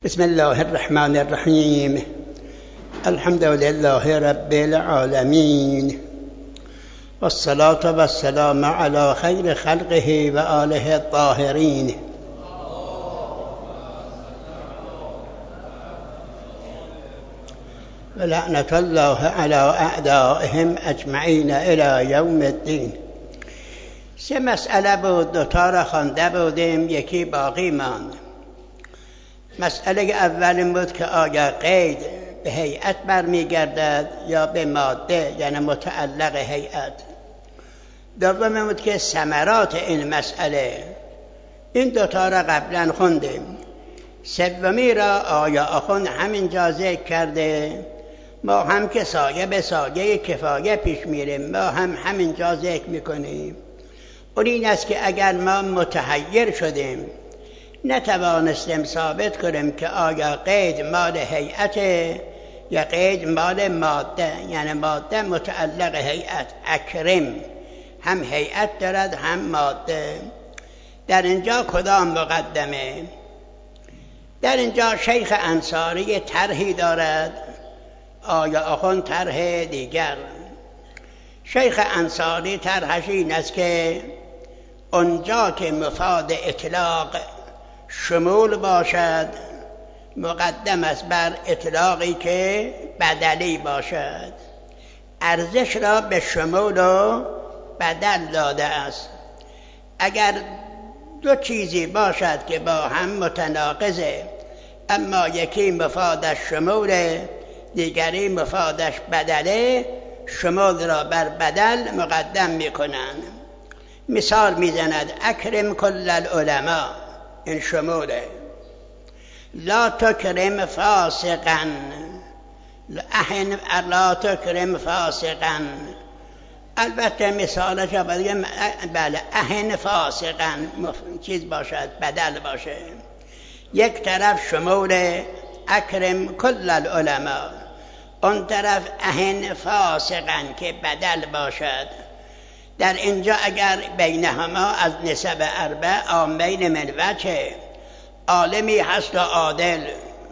بسم الله الرحمن الرحیم. الحمد لله رب العالمین والصلاة والسلام على خیر خلقه و آله الطاهرین. ولعنة الله على اعدائهم اجمعین الی یوم الدین. 3 مسئله بود، 2 را خوانده بودیم، یکی باقی ماند. مسئله اول این بود که آیا قید به هیئت برمیگردد یا به ماده، یعنی متعلق هیئت. دوم این بود که ثمرات این مسئله. این 2 را قبلا خوندیم. سومی را آیا آخوند همینجا ذکر کرده، ما هم که سایه به سایه کفایه پیش میریم، ما هم همینجا ذکر میکنیم. اون این است که اگر ما متحیر شدیم، نتوانستیم ثابت کنیم که آیا قید مال هیئت یا قید مال ماده، یعنی ماده متعلق هیئت. اکرم هم هیئت دارد هم ماده. در اینجا کدام مقدمه؟ در اینجا شیخ انصاری طرحی دارد، آیا آخوند طرح دیگر. شیخ انصاری طرحش این است که اونجا که مفاد اطلاق شمول باشد، مقدم است بر اطلاقی که بدلی باشد. ارزش را به شمول و بدل داده است. اگر 2 چیزی باشد که با هم متناقضه، اما یکی مفادش شموله، دیگری مفادش بدله، شمول را بر بدل مقدم میکنند. مثال میزند اکرم کل العلماء، این شموله. لا تکرم فاسقا، لا تکرم فاسقا. البته مثالش بله اهن فاسقا چیز باشد، بدل باشه. یک طرف شمول اکرم کل العلماء، اون طرف اهن فاسقا که بدل باشد. در اینجا اگر بینهما از نسب 4 عامین من وجه، عالمی هست و عادل،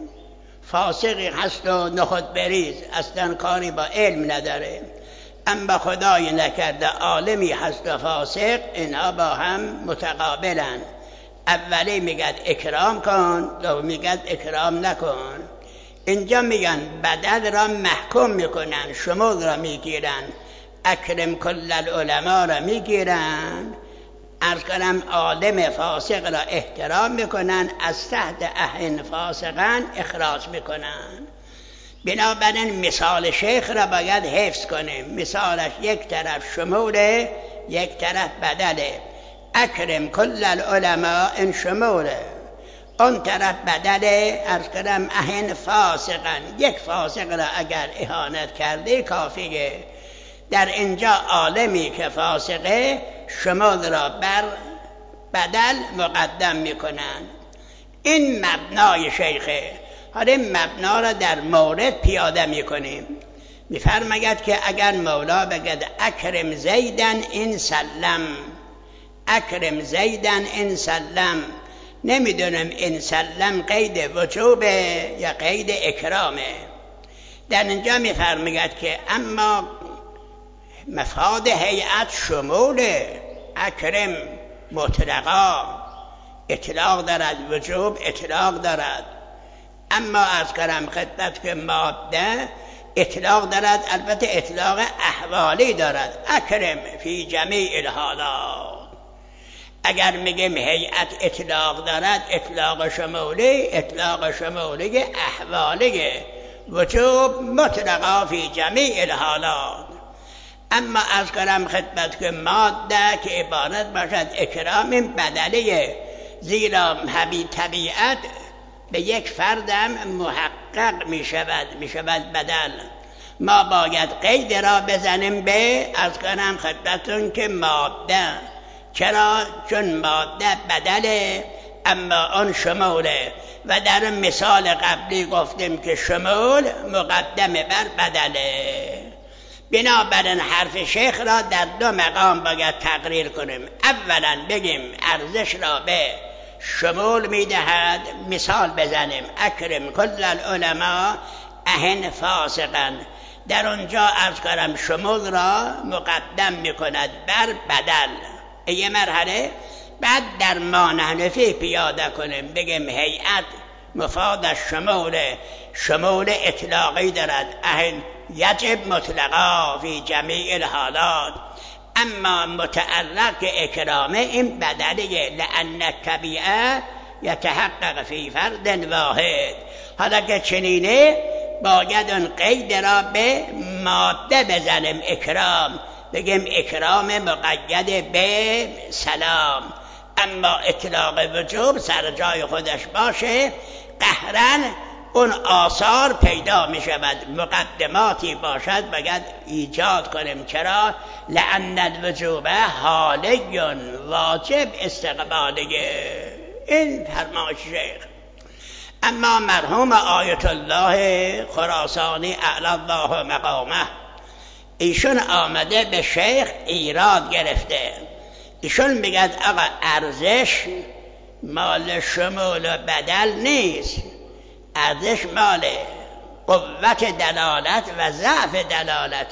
فاسقی هست و نخود بریز، اصلا کاری با علم نداره، اما خدای نکرده عالمی هست و فاسق، اینا با هم متقابلن. اولی میگد اکرام کن، دومی میگد اکرام نکن. اینجا میگن بدل را محکوم میکنن، شمول را میگیرن، اکرم کل العلماء را میگیرن، عرض کنم عالم فاسق را احترام میکنن، از تحت اهن فاسقن اخراج میکنن. بنابراین مثال شیخ را باید حفظ کنیم. مثالش یک طرف شموله، یک طرف بدله. اکرم کل العلماء این شموله، اون طرف بدله، عرض کنم اهن فاسقن، یک فاسق را اگر اهانت کرده کافیه. در اینجا عالمی که فاسقه شمول را بر بدل مقدم میکنن. این مبنای شیخه. حالا این مبنا را در مورد پیاده میکنیم. میفرماید که اگر مولا بگد اکرم زیدن این سلم، اکرم زیدن این سلم، نمیدونم این سلم قید وجوبه یا قید اکرامه. در اینجا میفرماید که اما مفاد هیئت شموله، اکرم مطلقا اطلاق دارد، وجوب اطلاق دارد. اما از کرم خدمت که ماده اطلاق دارد، البته اطلاق احوالی دارد. اکرم فی جمیع الحالات. اگر میگیم هیئت اطلاق دارد، اطلاق شمولی، اطلاق شمولی احوالی، وجوب مطلقا فی جمیع الحالات. اما از کرم خدمت که ماده که عبارت باشد اکرام بدلیه، زیرا طبیعت به یک فردم محقق می شود بدل. ما باید قید را بزنیم به از کنم خدمتون که ماده. چرا؟ چون ماده بدله اما آن شموله، و در مثال قبلی گفتیم که شمول مقدم بر بدله. بنابراین حرف شیخ را در 2 مقام باید تقریر کنیم. اولا بگیم ارزش را به شمول میدهد. مثال بزنیم: اکرم کل العلماء اهن فاسقا. در اونجا عرض کردم شمول را مقدم میکند بر بدل یه مرحله. بعد در ما نحنفی پیاده کنیم بگیم هیئت مفاد شمول اطلاقی دارد. اهن یجب مطلقا فی جمیع الحالات، اما متعلق اکرامه این بدلیه. لأن الطبیعه یتحقق فی فرد واحد. حالا که چنینه باید اون قید را به ماده بزنیم. اکرام بگیم اکرام مقید به سلام، اما اطلاق وجوب سر جای خودش باشه. قهرن اون آثار پیدا می شود. مقدماتی باشد باید ایجاد کنیم. چرا؟ لأن الوجوب حالیون، واجب استقبالیه. این فرمایش شیخ. اما مرحوم آیت الله خراسانی اعلی الله مقامه، ایشون آمده به شیخ ایراد گرفته. ایشون میگه آقا ارزش مال شمول و بدل نیست، ارزش مال قوت دلالت و ضعف دلالت.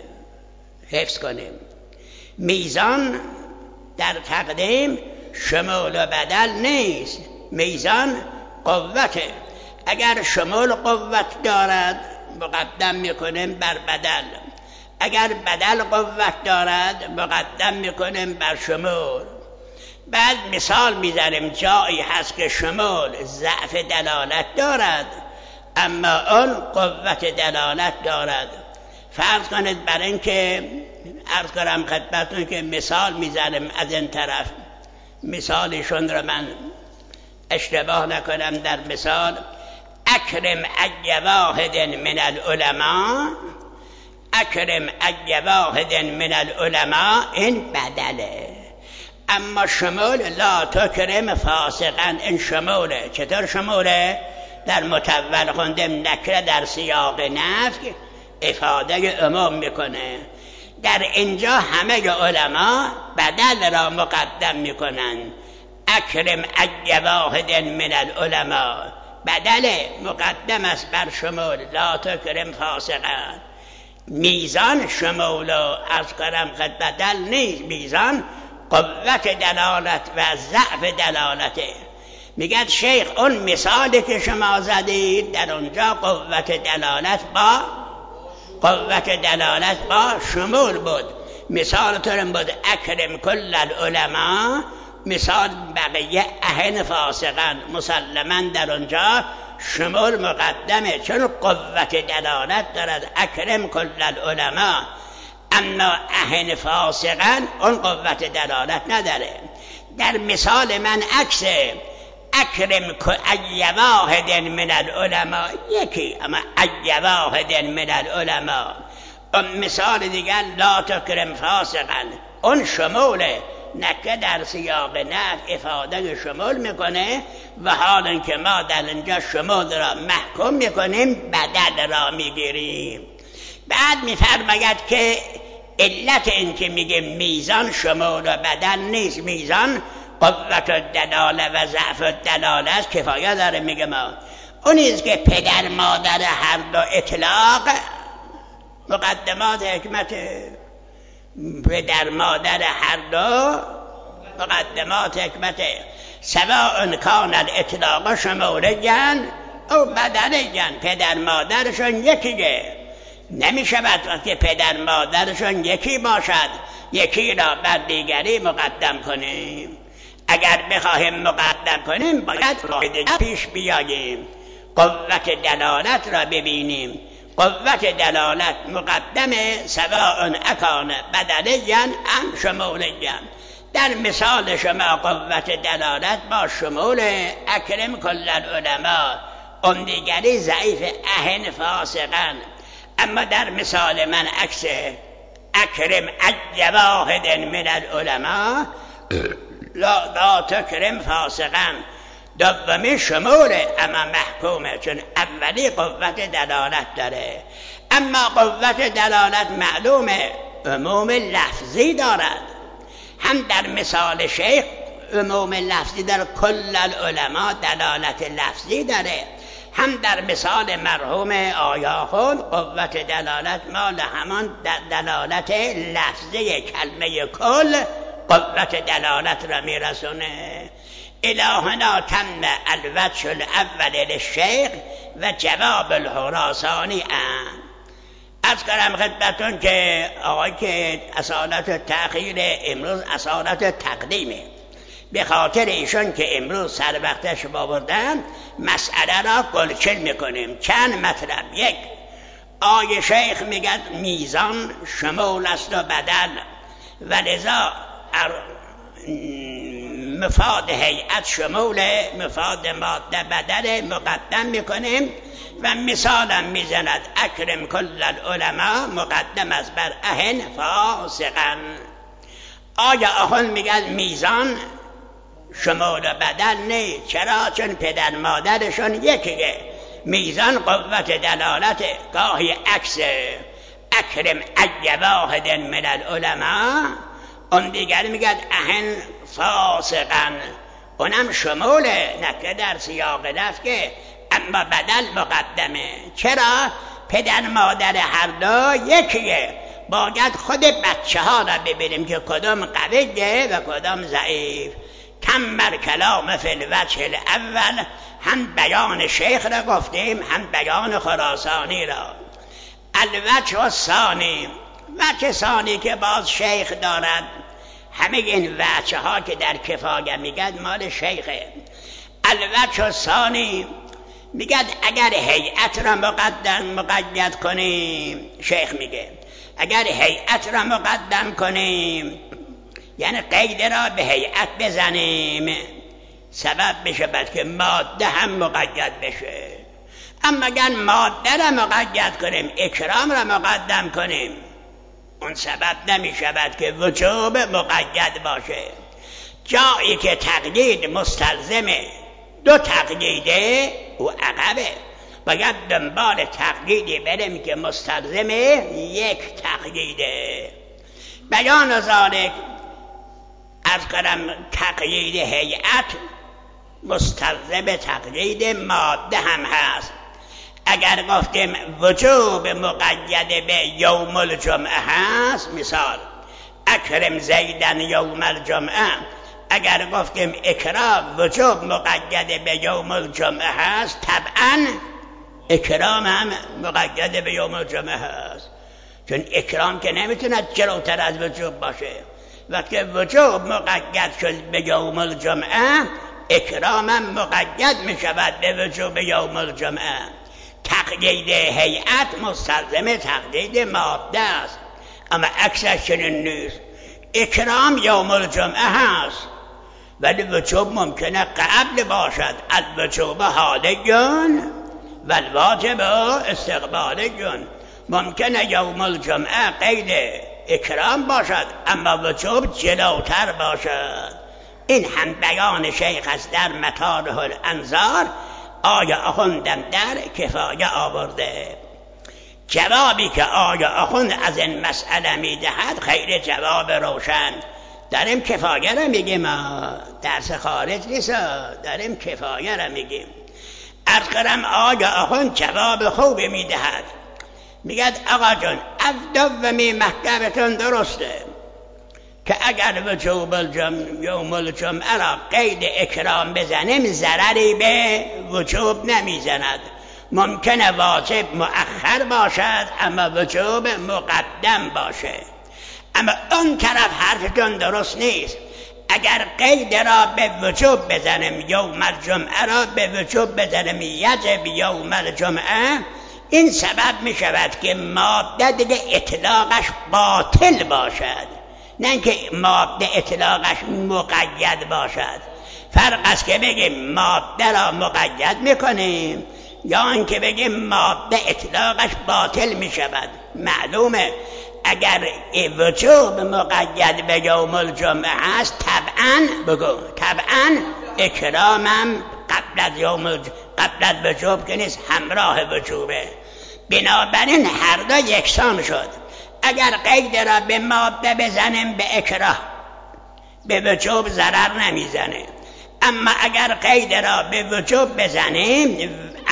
حفظ کنیم میزان در تقدیم شمول و بدل نیست، میزان قوته. اگر شمول قوت دارد مقدم میکنیم بر بدل، اگر بدل قوت دارد مقدم میکنیم بر شمول. بعد مثال میذاریم جایی هست که شمول ضعف دلالت دارد اما اون قوت دلالت دارد. فرض کنید برای اینکه عرض کنم خدمتتون که مثال میذاریم از این طرف، مثالشون رو من اشتباه نکنم در مثال: اکرم ای واحد من العلماء، اکرم ای واحد من العلماء این بدله. اما شمول لا تکرم فاسقا این شموله. چطور شموله؟ در متول خوندم نکره در سیاق نفی افاده عموم میکنه. در اینجا همه علما بدل را مقدم میکنن. اکرم ای واحد من العلماء بدل مقدم است بر شمول لا تکرم فاسقا. میزان شمول و از کرم خد بدل نیست، میزان قوت دلالت و ضعف دلالته. میگه شیخ اون مثالی که شما زدید در اونجا قوت دلالت با شمول بود. مثال ترم بود اکرم کل العلماء، مثال بقیه اهن فاسقن. مسلما در اونجا شمول مقدمه چون قوت دلالت دارد اکرم کل العلماء، اما اهن فاسقن اون قوت دلالت نداره. در مثال من عکسه، اکرم ای واحد من العلماء یکی، اما ای واحد من العلماء. اون مثال دیگر لا تکرم فاسقا اون شموله، نکه در سیاق نفی افاده شمول میکنه و حالا که ما در اینجا شمول را محکوم میکنیم بدل را میگیریم. بعد میفرماید که علت این که میگه میزان شمول و بدل نیست، میزان قوت دلاله و ضعف دلاله است، کفایه داره. میگه ما اونیست که پدر مادر هر دو اطلاق مقدمات حکمت، پدر مادر هر دو مقدمات حکمت. سواء کان الاطلاق شمولین او بدلین، پدر مادرشون یکیه. نمیشه وقتی پدر مادرشون یکی باشد یکی را بر دیگری مقدم کنیم. اگر بخواهیم مقدم کنیم باید قاعده پیش بیاییم، قوت دلالت را ببینیم. قوت دلالت مقدمه سواء اکان بدلین ام شمولین. در مثال شما قوت دلالت با شمول اکرم کل العلماء، اون دیگری ضعیف اهن فاسقن. اما در مثال من عکسه، اکرم ای واحد من العلماء لا تکرم فاسقا. دومی شموله اما محکومه چون اولی قوت دلالت داره. اما قوت دلالت معلومه عموم لفظی دارد. هم در مثال شیخ عموم لفظی داره، کل العلماء دلالت لفظی داره. هم در مثال مرحوم آیا خود قوت دلالت مال همان دلالت لفظی کلمه کل قوت دلالت را میرسونه. الهنا تم الوجه الاول للشیخ و جواب الخراسانی از کنم خدمتون که آقای که اصالت تأخیر امروز اصالت تقدیمه، به خاطر ایشون که امروز سر وقتش آوردن مسئله را گلچل میکنیم. چند مطلب. یک، آقای شیخ میگد میزان شمول است و بدل و لذا مفاد هیئت شمول، مفاد ماده بدل مقدم میکنیم و مثالا میزند اکرم کل العلماء مقدم از بر اهن فاسقا. آیا آخون میگد میزان شمول بدل نه. چرا؟ چون پدر مادرشون یکیه. میزان قوت دلالت گاهی عکس اکرم ای واحد من العلماء، اون دیگر میگد اهن فاسقا، اونم شموله نکه در سیاق لفظ که اما بدل مقدمه. چرا؟ پدر مادر هر دو یکیه. باید خود بچه ها را ببینیم که کدام قویه و کدام ضعیف. کمر کلام فی الوجه الاول، هم بیان شیخ را گفتیم هم بیان خراسانی را. الوجه الثانی، وجه ثانی که باز شیخ دارد، همه این وجه ها که در کفایه میگد مال شیخه. الوجه الثانی میگد اگر هیئت را مقید کنیم، شیخ میگه اگر هیئت را مقدم کنیم یعنی قید را به هیئت بزنیم، سبب بشه بعد که ماده هم مقید بشه. اما اگر ماده را مقید کنیم، اکرام را مقدم کنیم، اون سبب نمی شود که وجوب مقید باشه. جایی که تقیید مستلزمه دو تقییده او عقبه، باید دنبال تقییدی بریم که مستلزمه یک تقییده. بیان ذالک از کنم تقیید هیئت مستلزم تقیید ماده هم هست. اگر گفتیم وجوب مقید به یوم الجمعه هست، مثال اکرم زیدن یوم الجمعه، اگر گفتیم اکرام وجوب مقید به یوم الجمعه هست، طبعا اکرام هم مقید به یوم الجمعه هست، چون اکرام که نمیتونه جلوتر از وجوب باشه. وقتی وجوب مقید شد به یوم الجمعه، اکرام هم مقید میشود به وجوب یوم الجمعه. تقیید هیئت مستلزم تقیید ماده است، اما عکسش چنین نیست. اکرام یوم الجمعه هست ولی وجوب ممکنه قبل باشد. الوجوب حالیون و الواجب استقبالیون. ممکنه یوم الجمعه قید اکرام باشد اما وجوب جلوتر باشد. این هم بیان شیخ است در مطالع الانظار. آیا آخوندم در کفایه آورده. جوابی که آیا آخوند از این مسئله میدهد خیلی جواب روشن. داریم کفایه را میگیم، درس خارج نیست، داریم کفایه را میگیم. عرض کنم آیا آخوند جواب خوبی میدهد. میگد آقا جون از دومی محکمتون درسته که اگر وجوب یوم الجمعه را قید اکرام بزنیم ضرری به وجوب نمیزند. ممکنه واجب مؤخر باشد اما وجوب مقدم باشه. اما اون طرف حرفتون درست نیست. اگر قید را به وجوب بزنیم، یوم الجمعه را به وجوب بزنیم، یجب یوم الجمعه، این سبب می شود که ماده دیگه اطلاقش باطل باشد، نه اینکه ماده اطلاقش مقید باشد. فرق است که بگیم ماده را مقید میکنیم یا اینکه بگیم ماده اطلاقش باطل می شود. معلومه اگر وجوب مقید به یوم الجمعه هست، طبعا اکرامم قبل از وجوب که نیست، همراه وجوبه. بنابراین هر دو یکسان شد. اگر قید را به ماده بزنیم به اکراه به وجوب ضرر نمیزنه. اما اگر قید را به وجوب بزنیم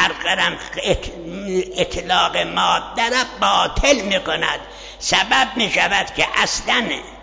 اطلاق ماده را باطل میکند، سبب میشود که اصلا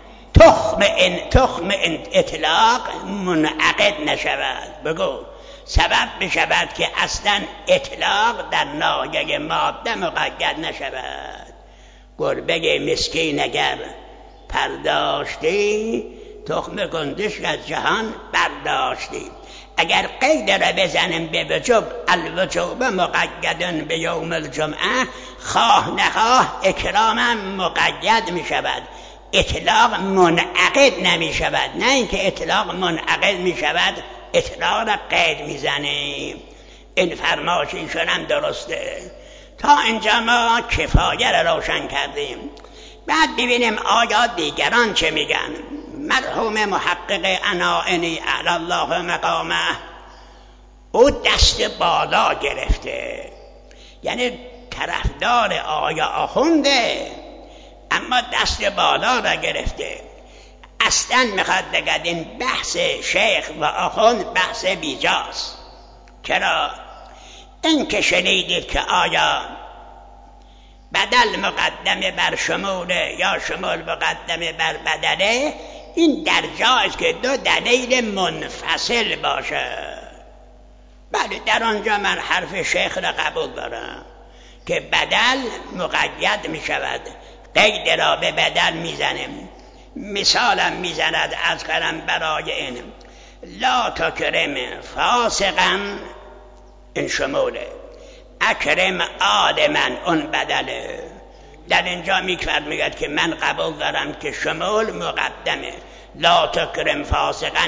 تخم اطلاق منعقد نشود. بگو سبب میشود که اصلا اطلاق در ناحیه ماده مقید نشود. گربه مسکین اگر پرداشتی، تخم گندش از جهان برداشتی. اگر قید را بزنیم به وجوب، الوجوب مقید به یوم الجمعه، خواه نخواه اکرامم مقید می شود، اطلاق منعقد نمی شود. نه اینکه اطلاق منعقد می شود اطلاق را قید می زنیم. این فرمایش ایشون هم درسته. تا اینجا ما کفایه را روشن کردیم. بعد ببینیم آیا دیگران چه میگن. مرحوم محقق عناعنی اعلی الله مقامه، او دست بالا گرفته، یعنی طرفدار آیا آخونده، اما دست بالا را گرفته. اصلا میخواد بگد این بحث شیخ و آخوند بحث بیجاست. چرا؟ این که شنیدید که آیا بدل مقدمه بر شموله یا شمول مقدمه بر بدله، این در جایست که دو دلیل منفصل باشه. بله در آنجا من حرف شیخ را قبول دارم که بدل مقید می شود، قید را به بدل می زنیم. مثالم می زند از قرم برای این لا تکرم فاسقا، این شموله، اکرم آدما اون بدله. در اینجا میگد که من قبول دارم که شمول مقدمه، لا تکرم فاسقا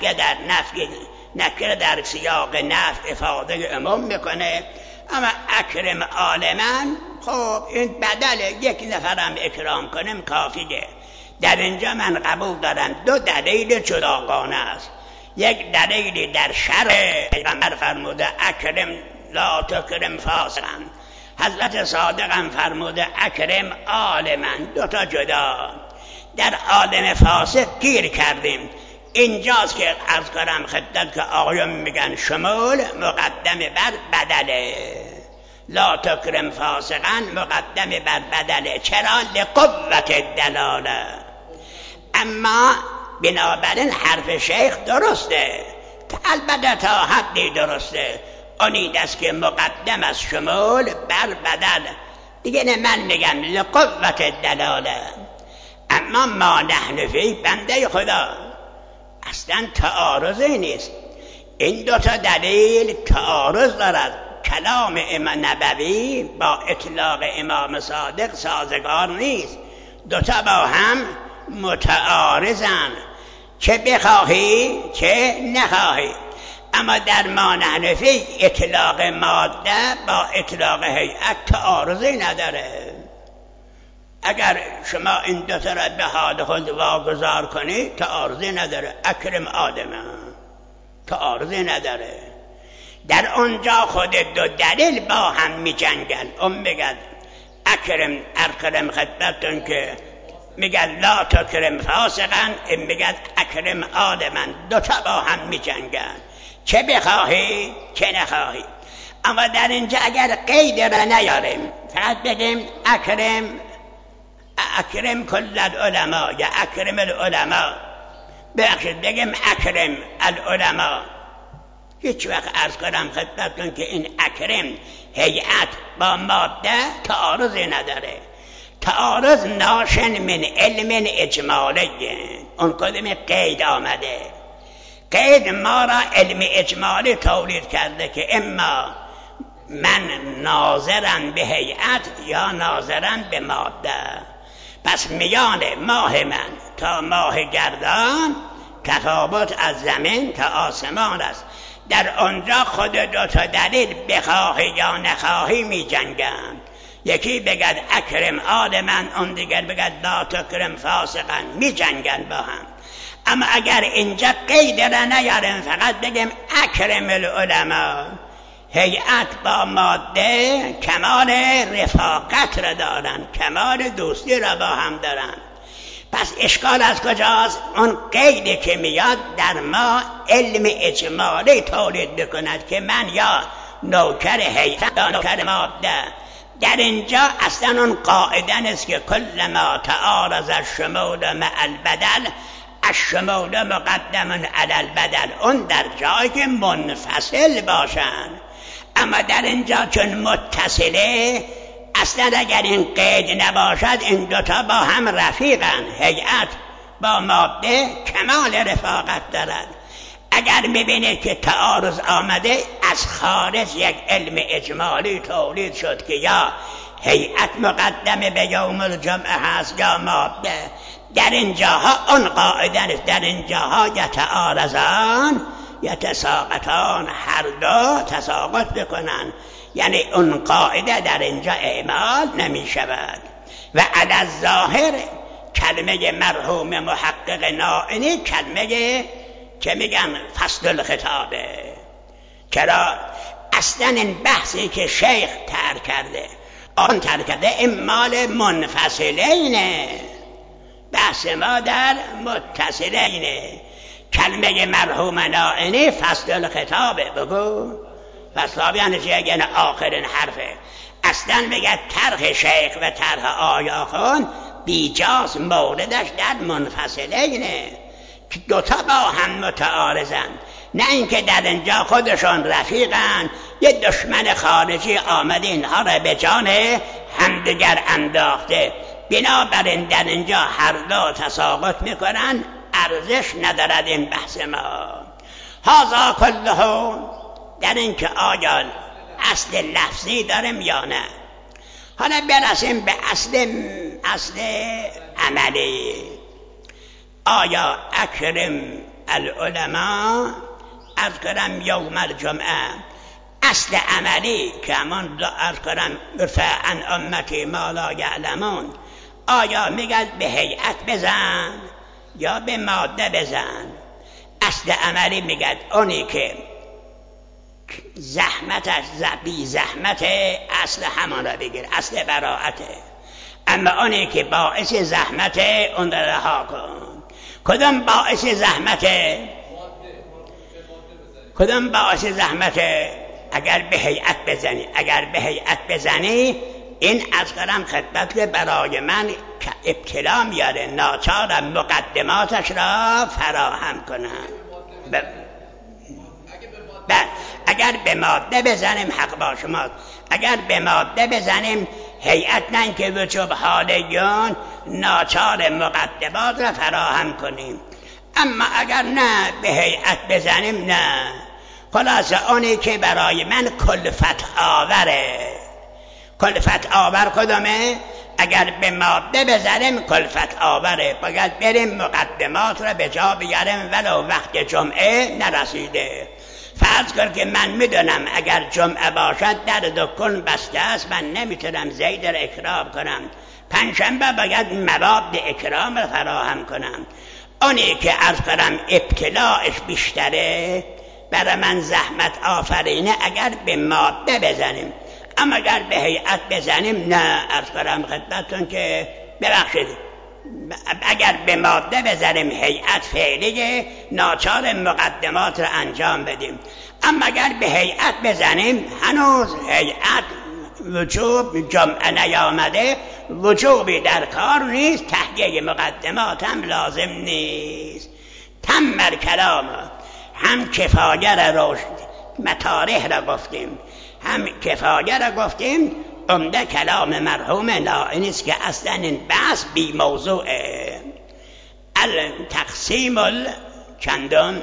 نفی در سیاق نفی افاده عموم میکنه، اما اکرم عالما خب این بدله، یک نفرم اکرام کنیم کافیه. در اینجا من قبول دارم دو دلیل جداگانه است. یک دلیلی در شرع پیغمبر فرموده اکرم لا تکرم فاسقا، حضرت صادق هم فرموده اکرم عالما، دوتا جدا. در عالم فاسق گیر کردیم. اینجاست که عرض کنم خدمت که آقایون میگن شمول مقدمه بر بدله، لا تکرم فاسقا مقدمه بر بدله. چرا؟ لقوت دلاله. اما بنابراین حرف شیخ درسته، البته تا حدی درسته. اونید است که مقدم از شمول بر بدل دیگه. نه من میگم لقوت دلاله. اما ما نحن فی، بنده خدا، اصلا تعارضی نیست. این دوتا دلیل تعارض دارد. کلام امام نبوی با اطلاق امام صادق سازگار نیست. دوتا با هم متعارضن، چه بخواهی چه نخواهی. اما در ما نحن فی اطلاق ماده با اطلاق هیئت تعارضی نداره. اگر شما این دوتا را به حال خود واگذار کنی تعارضی نداره. اکرم آدمه تعارضی نداره. در اونجا خود دو دلیل با هم می جنگن. میگن اکرم خدمتون که میگن لا تکرم فاسقا، این میگن اکرم آدمن، دوتا با هم می جنگن، چه بخواهی چه نخواهی. اما در اینجا اگر قید را نیاریم، فقط بگیم اکرم کل العلماء یا اکرم العلماء، ببخشید بگیم اکرم العلماء، هیچ وقت عرض کنم خدمتتون که این اکرم هیئت با ماده تعارضی نداره. تعارض ناشن من علم اجمالی، اون کدوم قید آمده. قید ما را علم اجمالی تولید کرده که اما من ناظرم به هیئت یا ناظرم به ماده. پس میان ماه من تا ماه گردان تفاوت از زمین تا آسمان است. در آنجا خود دو تا دلیل بخواهی یا نخواهی می جنگند. یکی بگد اکرم آدمن، اون دیگر بگد لا تکرم فاسقا، می جنگند با هم. اما اگر اینجا قید را نیاریم، فقط بگیم اکرم العلماء، هیئت با ماده کمال رفاقت را دارن، کمال دوستی را با هم دارن. پس اشکال از کجاست؟ اون قیدی که میاد در ما علم اجمالی تولید بکند که من یا نوکر هیئت یا نوکر ماده. در اینجا اصلا اون قاعده نیست که کل ما تعارض الشمول مع البدل الشمول مقدم علی البدل، اون در جایی که منفصل باشن. اما در اینجا چون متصله، اصلا اگر این قید نباشد این دوتا با هم رفیقن. هیئت با ماده کمال رفاقت دارد. اگر میبینید که تعارض آمده، از خارج یک علم اجمالی تولید شد که یا هیئت مقدمه به یوم الجمعه هست یا ماده. در اینجاها اون قاعده نیست، در اینجاها یتعارضان یتساقطان، هر دو تساقط بکنن، یعنی اون قاعده در اینجا اعمال نمی شود. و علی الظاهر کلمه مرحوم محقق نائینی کلمه که میگن فصل الخطابه. چرا؟ اصلا این بحثی که شیخ ترک کرده، آن ترک کرده این مال منفصلینه، بحث ما در متصلینه. کلمه مرحوم نائینی فصل الخطابه. بگو فصل یعنی آخرین حرفه. اصلا میگه طرح شیخ و طرح آیا خون بیجاز، موردش در منفصلینه که دوتا با هم متعارضن، نه اینکه در اینجا خودشون رفیقن، یه دشمن خارجی آمده اینها را به جان همدیگر انداخته. بنابراین در اینجا هر دو تساقط میکنن، ارزش ندارد این بحث ما. هذا کله در اینکه آیا اصل لفظی داریم یا نه. حالا برسیم به اصل عملی. آیا اکرم العلماء اذکرم یوم الجمعه، اصل عملی که همان اذکرم ارفع عن امتی ما لا یعلمون، آیا میگد به هیئت بزن یا به ماده بزن؟ اصل عملی میگد اونی که زحمتش بی زحمت، اصل همان را بگیر، اصل براعته. اما اونی که باعث زحمته اون را رها کن. کدام باعث زحمته؟ کدام باعث زحمته؟ اگر به هیئت بزنی، اگر به هیئت بزنی این از قرم خدمت که برای من که ابتلا میاره، ناچارم مقدماتش را فراهم کنم. اگر به ماده بزنیم حق با شماست. اگر به ماده بزنیم هیئت نه که وجوب حالیون، ناچار مقدمات را فراهم کنیم. اما اگر نه به هیئت بزنیم، نه. خلاصه اونی که برای من کلفت آوره. کلفت آور کدامه؟ اگر به ماده بزنیم کلفت آوره، باید بریم مقدمات را به جا بیاریم ولو وقت جمعه نرسیده. فرض کن که من میدونم اگر جمعه باشد در دکان بسته است، من نمیتونم زید را اکرام کنم، پنجشنبه باید مواد اکرام را فراهم کنم. اونی که از کنم ابتلاعش بیشتره، برای من زحمت آفرینه اگر به ماده بزنیم. اما اگر به هیئت بزنیم نه. از کنم خدمتتون که ببخشید، اگر به ماده بزنیم هیئت فعلیه، ناچار مقدمات را انجام بدیم. اما اگر به هیئت بزنیم هنوز هیئت وجوب جمعه نیامده، وجوبی در کار نیست، تهیه مقدمات هم لازم نیست. تمر کلام، هم کفایه را مطارح را گفتیم، هم کفایه را گفتیم. عمده کلام مرحوم نائینی است که اصلا این بحث بی موضوعه. التقسیم چندم؟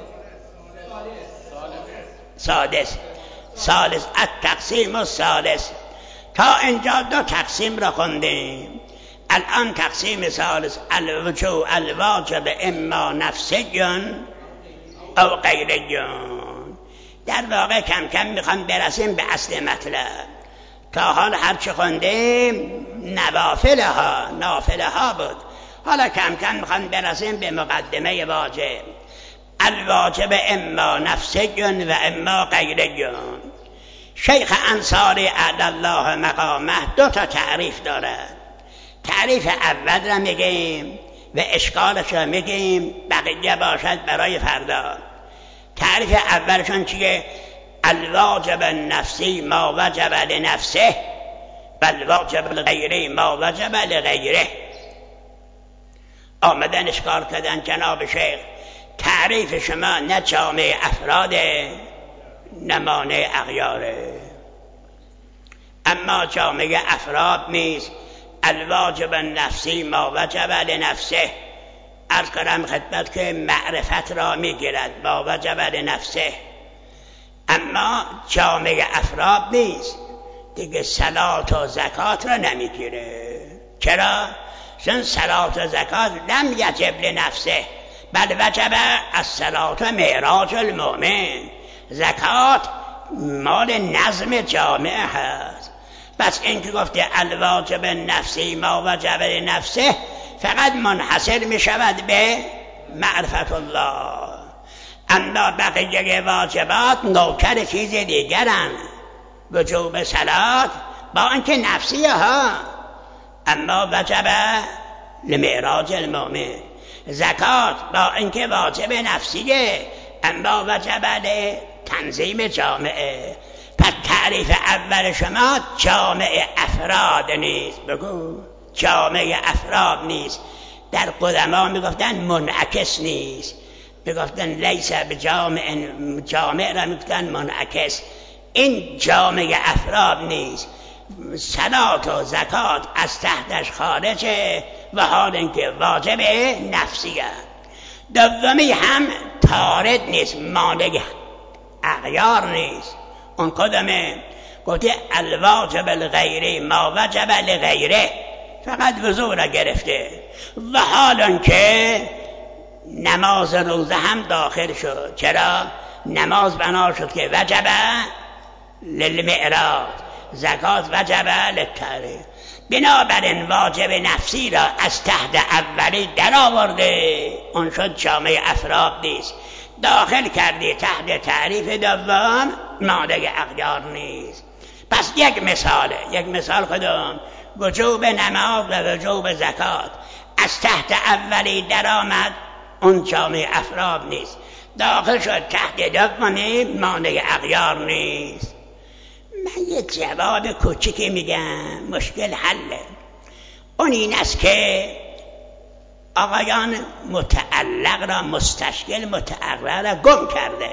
سادس التقسیم السادس. تا اینجا دو تقسیم را خوندیم. الان تقسیم ثالث، الواجب اما نفسی او غیریون. در واقع کم کم میخوام برسیم به اصل مطلب. تا حال هرچی خوندیم نافله ها بود. حالا کم کم میخوام برسیم به مقدمه واجب. الواجب اما نفسی و اما غیریون. شیخ انصاری اعلی الله مقامه دو تا تعریف دارد. تعریف اول را میگیم و اشکالش را میگیم، بقیه باشد برای فردا. تعریف اولشون چیه؟ الواجب النفسی ما وجب لنفسه و الواجب الغیری ما وجب لغیره. آمدن اشکال کردن جناب شیخ تعریف شما نه جامعه افراده نه مانع اغیاره، اما جامعه افراد نیست. الواجب النفسی ما وجب لنفسه، عرض کنم خدمت که معرفت را میگیرد ما وجب لنفسه، اما جامعه افراد نیست دیگه. صلات و زکات را نمیگیره. چرا؟ چون صلات و زکات لم یجب لنفسه بل وجب الصلات معراج المؤمن. زکات مال نظم جامعه هست. پس این که گفته الواجب نفسی ما وجب لنفسه فقط منحصر می شود به معرفت الله، اما بقیه واجبات نوکر چیز دیگرند. وجوب صلات با اینکه نفسیه ها اما وجب لمعراج المؤمن. زکات با اینکه واجب نفسیه اما وجب لتنظیم جامعه. پس تعریف اول شما جامعه افراد نیست. بگو جامعه افراد نیست. در قدما میگفتن منعکس نیست، میگفتن لیس جامع را میگفتن منعکس. این جامعه افراد نیست. صلات و زکات از تحتش خارجه و حال اینکه واجب نفسیه. دومی هم طارد نیست، مانع اغیار نیست. اون کدامه؟ گفته الواجب الغیری ما وجب لغیره، فقط وضو را گرفته. و حالا که نماز روزه هم داخل شد. چرا؟ نماز بنا شد که وجب للمعراج، زکات وجب للتعریف. بنابراین واجب نفسی را از تحت اولی در آورده، اون شد جامعه افراد نیست. داخل کردی تحت تعریف دوم، مانع اغیار نیست. پس یک مثال کدام؟ وجوب نماز و وجوب زکات از تحت اولی در آمد، اون جامعه افراد نیست. داخل شد تحت دومی، مانع اغیار نیست. من یه جواب کوچیکی میگم، مشکل حله. اون این است که آقایان متعلق را مستشکل متعرر را گم کرده.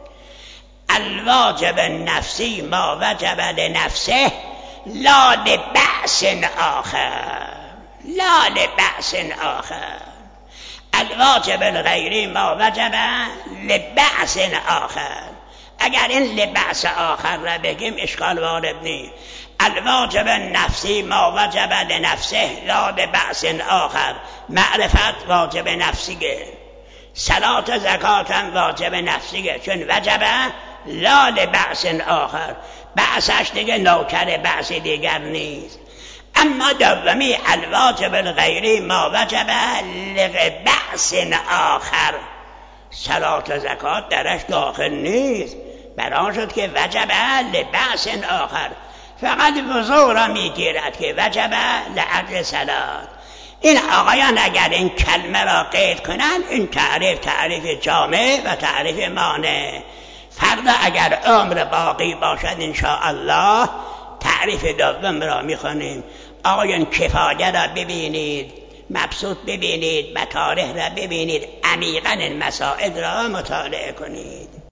الواجب النفسی ما وجب لنفسه لا لبأس آخر، لا لبأس آخر. الواجب الغیری ما وجب لبأس آخر. اگر این لبأس آخر را بگیم اشکال وارد نیست. الواجب النفسی ما وجب لنفسه لا لبأس آخر. معرفت واجب نفسیه، صلات و زکات هم واجب نفسیه، چون وجب لا لبأس آخر. بأسش دیگه نوکر بأس دیگر نیست. اما دومی الواجب الغیری ما وجب لبأس آخر، صلات و زکات درش داخل نیست، برای شد که وجب لبأس آخر. فقط وضو را میگیرد که وجب لأجل صلات. این آقایان اگر این کلمه را قید کنند، این تعریف جامع و تعریف مانع. فردا اگر عمر باقی باشد انشاءالله تعریف دوم را میخونیم. آقایان کفایه را ببینید، مبسوط ببینید، مطالح را ببینید، عمیقاً این مسائل را مطالعه کنید.